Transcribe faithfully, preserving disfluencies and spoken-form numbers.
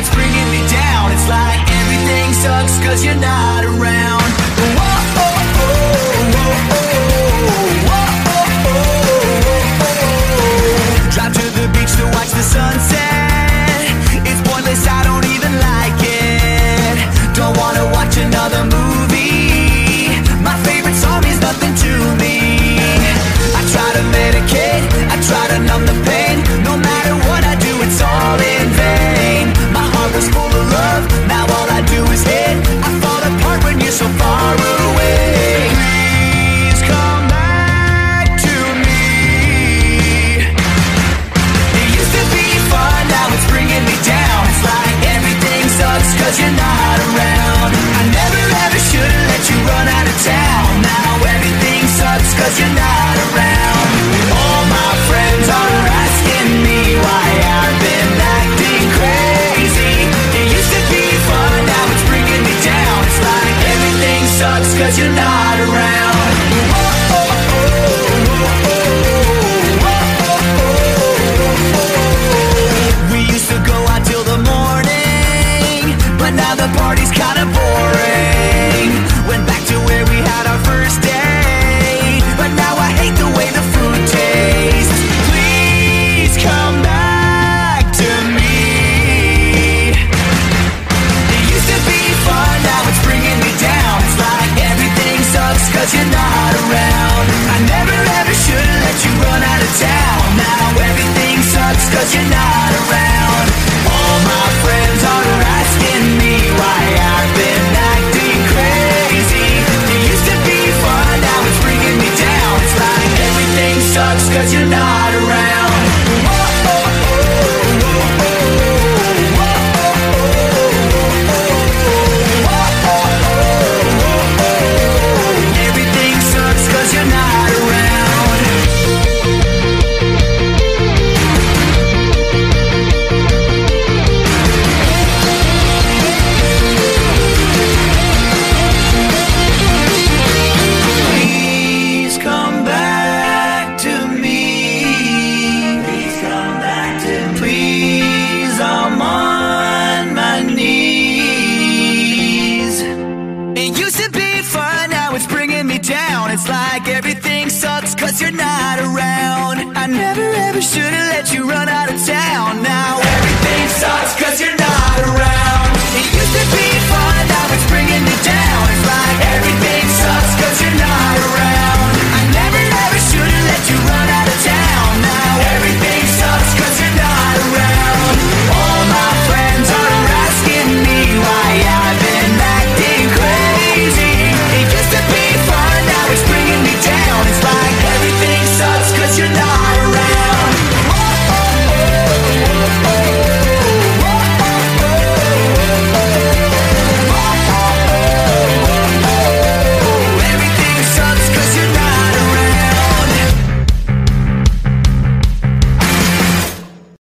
it's bringing me down. It's like everything sucks cause you're not around. Whoa, oh, oh, whoa, oh, whoa, oh, oh, oh. Drive to the beach to watch the sunset. It's pointless, I don't even like it. Don't wanna watch another movie. My favorite song is nothing to me. I try to medicate, I try to numb the pain. No matter what I do, it's all in vain. My heart was full of love, now all I do is hate. I fall apart when you're so far away. Please come back to me. It used to be fun, now it's bringing me down. It's like everything sucks cause you're not around. I never ever should've let you run out of town. Now everything sucks cause you're not around. All my friends are asking me why I've been acting crazy. It used to be fun, now it's bringing me down. It's like everything sucks cause you're not around. Whoa, oh, oh, whoa, oh, whoa, oh, oh. We used to go out till the morning, but now the party's kinda boring. Went back to where we had our first date, but now I hate the way the food tastes. Please come back to me. It used to be fun, now it's bringing me down. It's like everything sucks cause you're not around. I never ever should've let you run out of town. Now everything sucks cause you're not around. All my friends are asking me why I've been acting crazy. It used to be fun, now it's bringing me down. It's like everything sucks cause you're not around. Whoa, oh, oh, whoa, oh, whoa, oh, whoa, oh, oh. Everything sucks cause you're not around. Please come back to me. Please come back to me. Please, I'm on my knees. It used to be fun, now it's bringing me down. It's like everything sucks cause you're not around. I never ever should've let you run